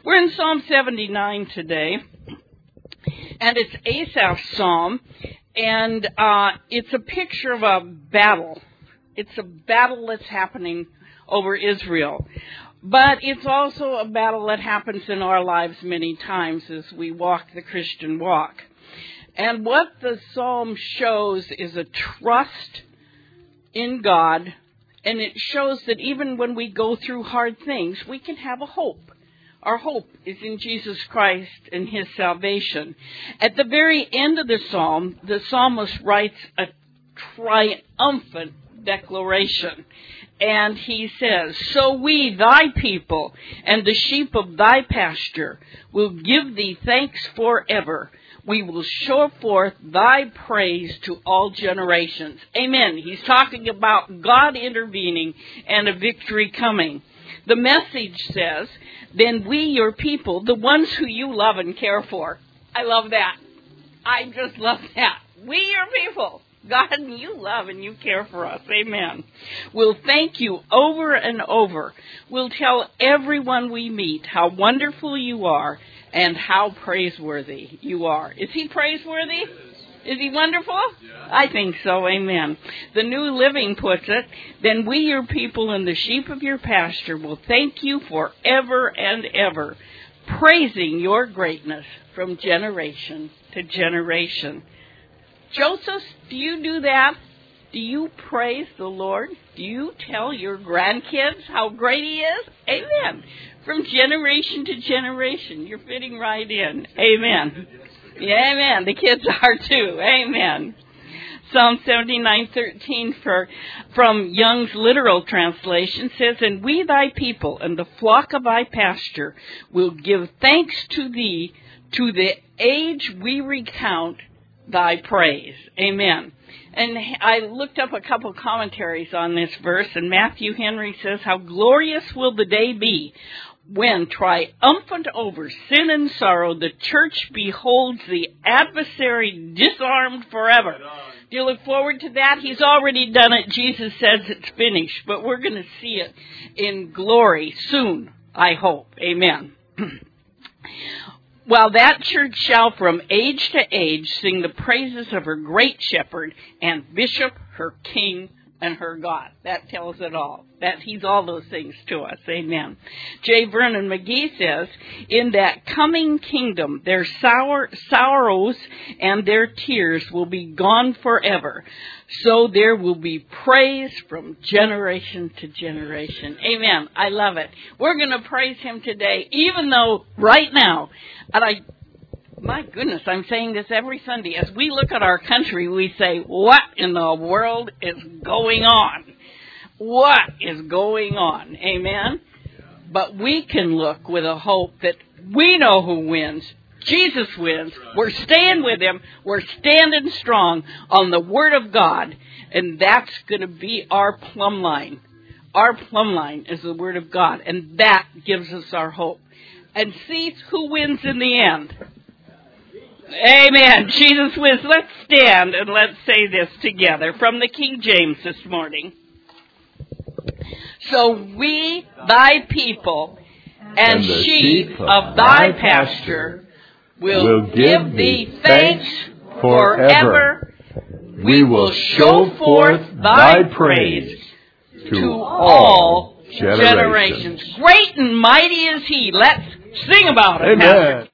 We're in Psalm 79 today, and it's Asaph's psalm, and it's a picture of a battle. It's a battle that's happening over Israel. But it's also a battle that happens in our lives many times as we walk the Christian walk. And what the psalm shows is a trust in God, and it shows that even when we go through hard things, we can have a hope. Our hope is in Jesus Christ and His salvation. At the very end of the psalm, the psalmist writes a triumphant declaration. And he says, "So we, thy people, and the sheep of thy pasture, will give thee thanks forever. We will show forth thy praise to all generations." Amen. He's talking about God intervening and a victory coming. The Message says, "Then we, your people, the ones who you love and care for." I love that. I just love that. We, your people. God, you love and you care for us. Amen. We'll thank you over and over. We'll tell everyone we meet how wonderful you are and how praiseworthy you are. Is He praiseworthy? Is He wonderful? Yeah. I think so. Amen. The New Living puts it, "Then we, your people and the sheep of your pasture, will thank you forever and ever, praising your greatness from generation to generation." Joseph, do you do that? Do you praise the Lord? Do you tell your grandkids how great He is? Amen. From generation to generation. You're fitting right in. Amen. Yeah, amen. The kids are too. Amen. Psalm 79:13 from Young's literal translation says, "And we thy people and the flock of thy pasture will give thanks to thee to the age we recount thy praise." Amen. And I looked up a couple commentaries on this verse, and Matthew Henry says, "How glorious will the day be when, triumphant over sin and sorrow, the church beholds the adversary disarmed forever." Do you look forward to that? He's already done it. Jesus says it's finished, but we're going to see it in glory soon, I hope. Amen. "While that church shall from age to age sing the praises of her great shepherd and bishop, her king, and her God." That tells it all. That He's all those things to us. Amen. J. Vernon McGee says, "In that coming kingdom, their sorrows and their tears will be gone forever. So there will be praise from generation to generation." Amen. I love it. We're going to praise Him today, even though right now, and my goodness, I'm saying this every Sunday. As we look at our country, we say, what in the world is going on? What is going on? Amen? But we can look with a hope that we know who wins. Jesus wins. We're staying with Him. We're standing strong on the Word of God. And that's going to be our plumb line. Our plumb line is the Word of God. And that gives us our hope. And see who wins in the end. Amen. Jesus wins. Let's stand and let's say this together from the King James this morning. "So we, thy people, and sheep of thy pasture, will give thee thanks forever. We will show forth thy praise to all generations." Great and mighty is He. Let's sing about it. Amen.